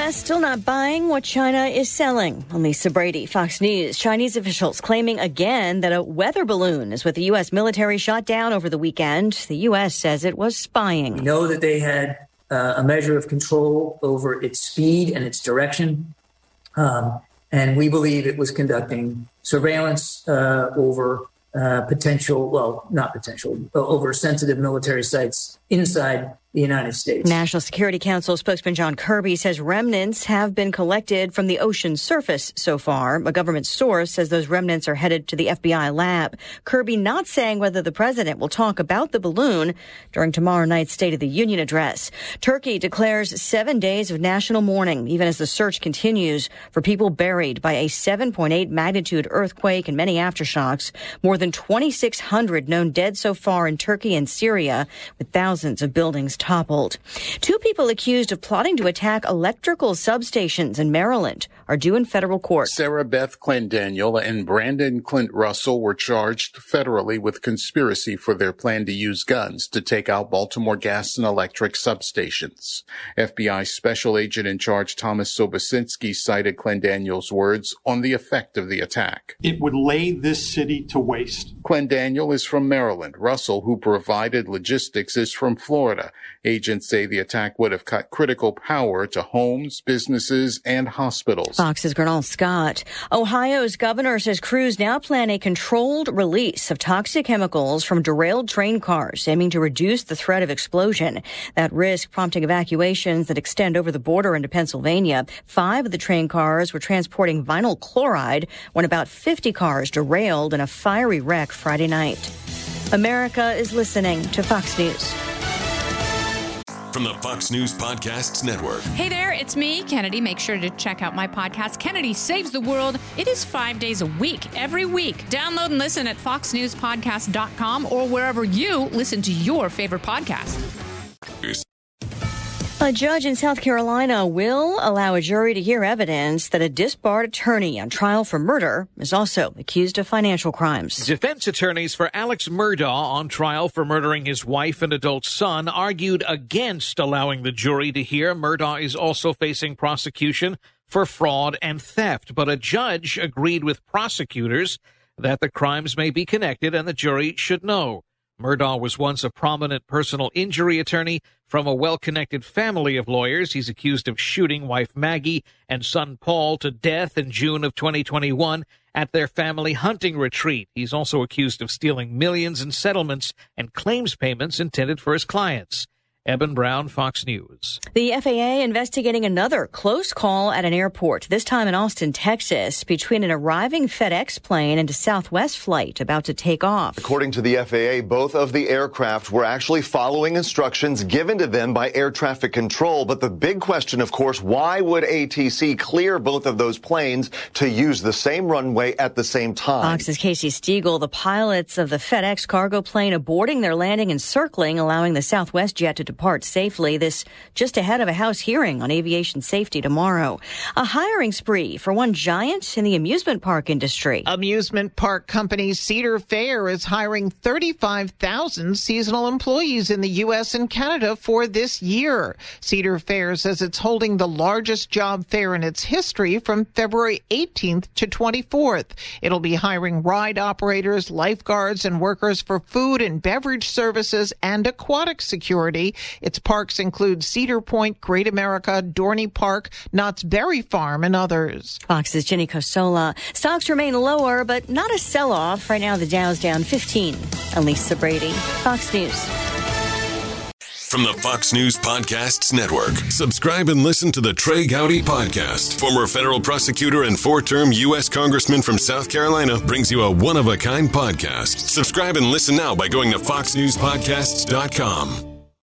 U.S. still not buying what China is selling. Lisa Brady, Fox News. Chinese officials claiming again that a weather balloon is what the U.S. military shot down over the weekend. The U.S. says it was spying. We know that they had a measure of control over its speed and its direction. And we believe it was conducting surveillance over over sensitive military sites inside the United States. National Security Council spokesman John Kirby says remnants have been collected from the ocean surface so far. A government source says those remnants are headed to the FBI lab. Kirby not saying whether the president will talk about the balloon during tomorrow night's State of the Union address. Turkey declares 7 days of national mourning, even as the search continues for people buried by a 7.8 magnitude earthquake and many aftershocks. More than 2,600 known dead so far in Turkey and Syria, with thousands of buildings toppled. 2 people accused of plotting to attack electrical substations in Maryland are due in federal court. Sarah Beth Clendaniel and Brandon Clint Russell were charged federally with conspiracy for their plan to use guns to take out Baltimore gas and electric substations. FBI Special Agent in Charge Thomas Sobocinski cited Clendaniel's words on the effect of the attack. It would lay this city to waste. Clendaniel is from Maryland. Russell, who provided logistics, is from Florida. Agents say the attack would have cut critical power to homes, businesses, and hospitals. Fox's Gernal Scott. Ohio's governor says crews now plan a controlled release of toxic chemicals from derailed train cars, aiming to reduce the threat of explosion. That risk prompting evacuations that extend over the border into Pennsylvania. 5 of the train cars were transporting vinyl chloride when about 50 cars derailed in a fiery wreck Friday night. America is listening to Fox News. From the Fox News Podcasts Network. Hey there, it's me, Kennedy. Make sure to check out my podcast, Kennedy Saves the World. It is 5 days a week, every week. Download and listen at foxnewspodcast.com or wherever you listen to your favorite podcast. A judge in South Carolina will allow a jury to hear evidence that a disbarred attorney on trial for murder is also accused of financial crimes. Defense attorneys for Alex Murdaugh, on trial for murdering his wife and adult son, argued against allowing the jury to hear Murdaugh is also facing prosecution for fraud and theft. But a judge agreed with prosecutors that the crimes may be connected and the jury should know. Murdaugh was once a prominent personal injury attorney from a well-connected family of lawyers. He's accused of shooting wife Maggie and son Paul to death in June of 2021 at their family hunting retreat. He's also accused of stealing millions in settlements and claims payments intended for his clients. Eben Brown, Fox News. The FAA investigating another close call at an airport, this time in Austin, Texas, between an arriving FedEx plane and a Southwest flight about to take off. According to the FAA, both of the aircraft were actually following instructions given to them by air traffic control. But the big question, of course, why would ATC clear both of those planes to use the same runway at the same time? Fox's Casey Stiegel, the pilots of the FedEx cargo plane aborting their landing and circling, allowing the Southwest jet to depart safely. This just ahead of a House hearing on aviation safety tomorrow. A hiring spree for one giant in the amusement park industry. Amusement park company Cedar Fair is hiring 35,000 seasonal employees in the U.S. and Canada for this year. Cedar Fair says it's holding the largest job fair in its history from February 18th to 24th. It'll be hiring ride operators, lifeguards, and workers for food and beverage services and aquatic security. Its parks include Cedar Point, Great America, Dorney Park, Knott's Berry Farm, and others. Fox's Jenny Cosola. Stocks remain lower, but not a sell-off. Right now, the Dow's down 15. Lisa Brady, Fox News. From the Fox News Podcasts Network. Subscribe and listen to the Trey Gowdy Podcast. Former federal prosecutor and 4-term U.S. Congressman from South Carolina brings you a one-of-a-kind podcast. Subscribe and listen now by going to foxnewspodcasts.com.